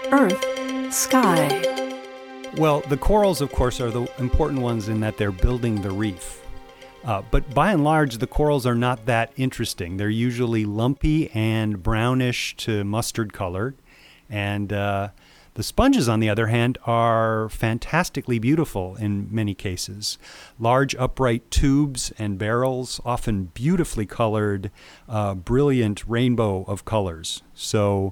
Earth, Sky. Well, the corals, of course, are the important ones in that they're building the reef. But by and large, the corals are not that interesting. They're usually lumpy and brownish to mustard colored. And the sponges, on the other hand, are fantastically beautiful in many cases. Large upright tubes and barrels, often beautifully colored, brilliant rainbow of colors. So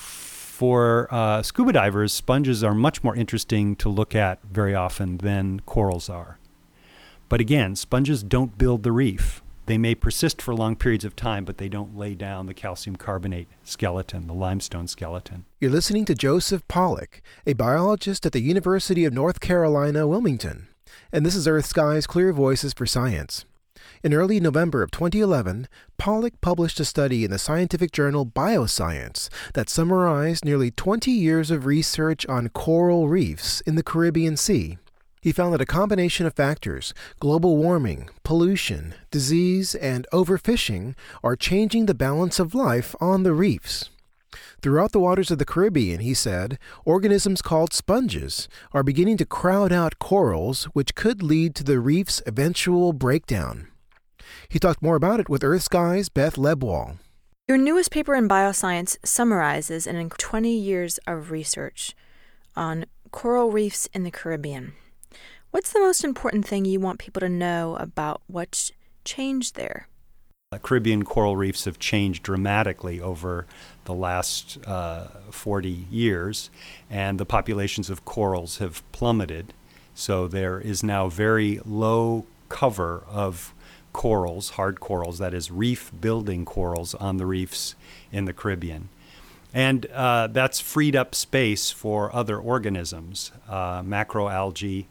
for scuba divers, sponges are much more interesting to look at very often than corals are. But again, sponges don't build the reef. They may persist for long periods of time, but they don't lay down the calcium carbonate skeleton, the limestone skeleton. You're listening to Joseph Pollack, a biologist at the University of North Carolina, Wilmington. And this is Earth Sky's Clear Voices for Science. In early November of 2011, Pollack published a study in the scientific journal Bioscience that summarized nearly 20 years of research on coral reefs in the Caribbean Sea. He found that a combination of factors, global warming, pollution, disease, and overfishing, are changing the balance of life on the reefs. Throughout the waters of the Caribbean, he said, organisms called sponges are beginning to crowd out corals, which could lead to the reef's eventual breakdown. He talked more about it with Earth Sky's Beth Lebwall. Your newest paper in Bioscience summarizes 20 years of research on coral reefs in the Caribbean. What's the most important thing you want people to know about what's changed there? Caribbean coral reefs have changed dramatically over the last 40 years, and the populations of corals have plummeted. So there is now very low cover of corals, hard corals, that is reef-building corals on the reefs in the Caribbean. And that's freed up space for other organisms, macroalgae,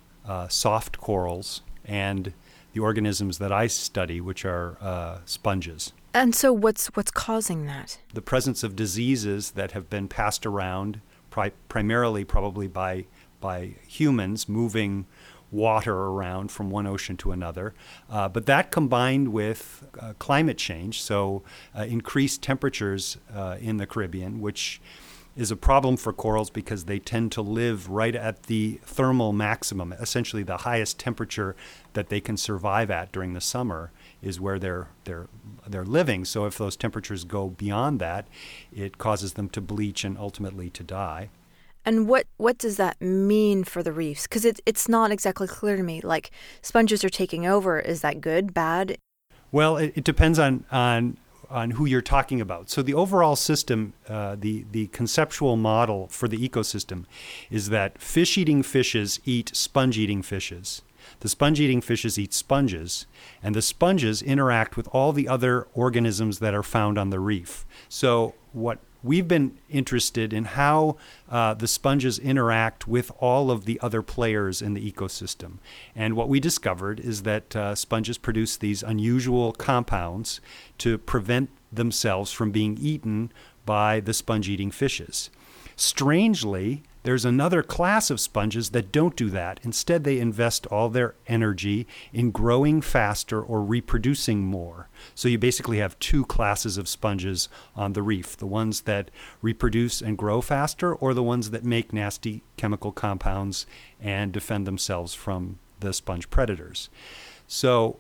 soft corals, and the organisms that I study, which are sponges. And so what's causing that? The presence of diseases that have been passed around primarily probably by humans moving water around from one ocean to another. But that combined with climate change, so increased temperatures in the Caribbean, which is a problem for corals because they tend to live right at the thermal maximum. Essentially, the highest temperature that they can survive at during the summer is where they're living. So if those temperatures go beyond that, it causes them to bleach and ultimately to die. And what does that mean for the reefs? Because it's not exactly clear to me. Like, sponges are taking over. Is that good, bad? Well, it depends on who you're talking about. So the overall system, the conceptual model for the ecosystem is that fish-eating fishes eat sponge-eating fishes. The sponge-eating fishes eat sponges, and the sponges interact with all the other organisms that are found on the reef. So what we've been interested in how the sponges interact with all of the other players in the ecosystem. And what we discovered is that sponges produce these unusual compounds to prevent themselves from being eaten by the sponge-eating fishes. Strangely, there's another class of sponges that don't do that. Instead, they invest all their energy in growing faster or reproducing more. So you basically have two classes of sponges on the reef, the ones that reproduce and grow faster, or the ones that make nasty chemical compounds and defend themselves from the sponge predators. So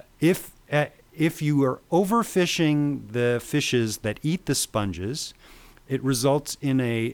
if you are overfishing the fishes that eat the sponges, it results in in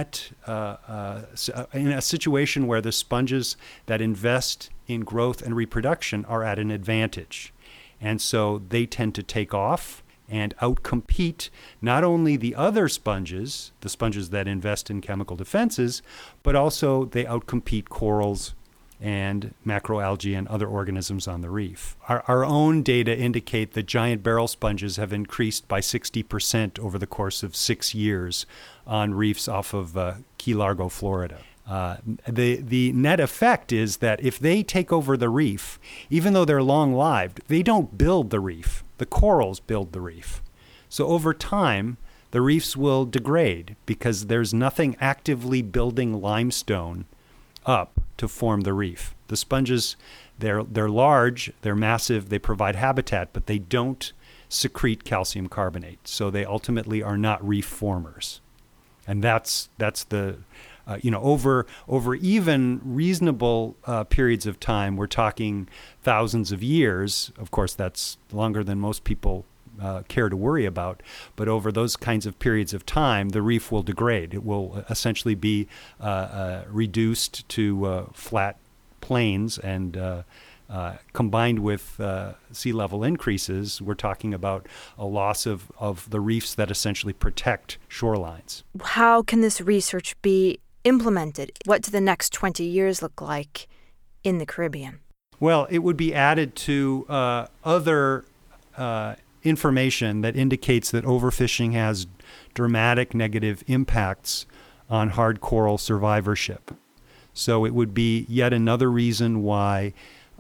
a situation where the sponges that invest in growth and reproduction are at an advantage. And so they tend to take off and outcompete not only the other sponges, the sponges that invest in chemical defenses, but also they outcompete corals and macroalgae and other organisms on the reef. Our own data indicate that giant barrel sponges have increased by 60% over the course of 6 years on reefs off of Key Largo, Florida. The net effect is that if they take over the reef, even though they're long-lived, they don't build the reef. The corals build the reef. So over time, the reefs will degrade because there's nothing actively building limestone up to form the reef. The sponges, they're large, they're massive, they provide habitat, but they don't secrete calcium carbonate. So they ultimately are not reef formers. And that's the over even reasonable periods of time. We're talking thousands of years. Of course, that's longer than most people care to worry about. But over those kinds of periods of time, the reef will degrade. It will essentially be reduced to flat plains, and combined with sea level increases, we're talking about a loss of the reefs that essentially protect shorelines. How can this research be implemented? What do the next 20 years look like in the Caribbean? Well, it would be added to other information that indicates that overfishing has dramatic negative impacts on hard coral survivorship. So it would be yet another reason why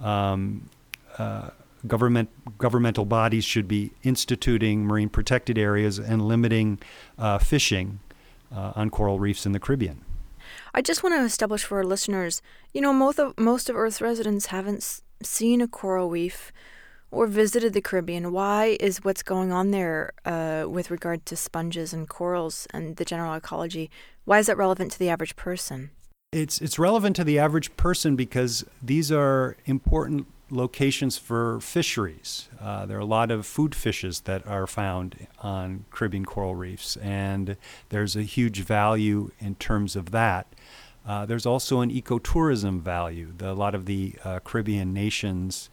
governmental bodies should be instituting marine protected areas and limiting fishing on coral reefs in the Caribbean. I just want to establish for our listeners, most of Earth's residents haven't seen a coral reef or visited the Caribbean. Why is what's going on there with regard to sponges and corals and the general ecology, why is that relevant to the average person? It's relevant to the average person because these are important locations for fisheries. There are a lot of food fishes that are found on Caribbean coral reefs, and there's a huge value in terms of that. There's also an ecotourism value. A lot of the Caribbean nations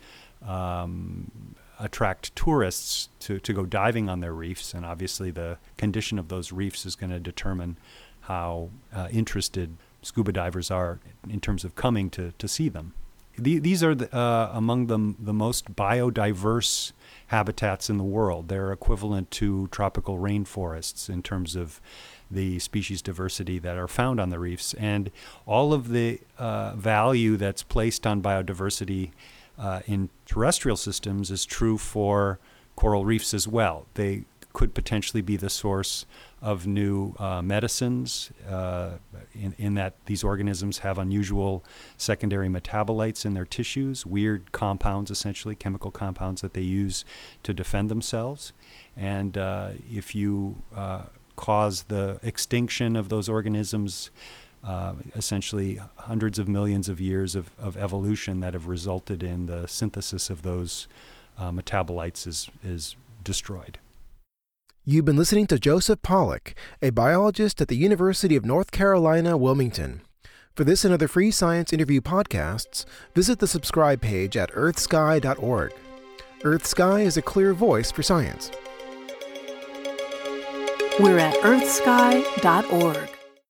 attract tourists to go diving on their reefs, and obviously the condition of those reefs is going to determine how interested scuba divers are in terms of coming to see them. These are among the most biodiverse habitats in the world. They're equivalent to tropical rainforests in terms of the species diversity that are found on the reefs. And all of the value that's placed on biodiversity in terrestrial systems is true for coral reefs as well. They could potentially be the source of new medicines in that these organisms have unusual secondary metabolites in their tissues, weird compounds, essentially chemical compounds that they use to defend themselves. And if you cause the extinction of those organisms, essentially hundreds of millions of years of evolution that have resulted in the synthesis of those metabolites is destroyed. You've been listening to Joseph Pollack, a biologist at the University of North Carolina, Wilmington. For this and other free science interview podcasts, visit the subscribe page at earthsky.org. EarthSky is a clear voice for science. We're at earthsky.org.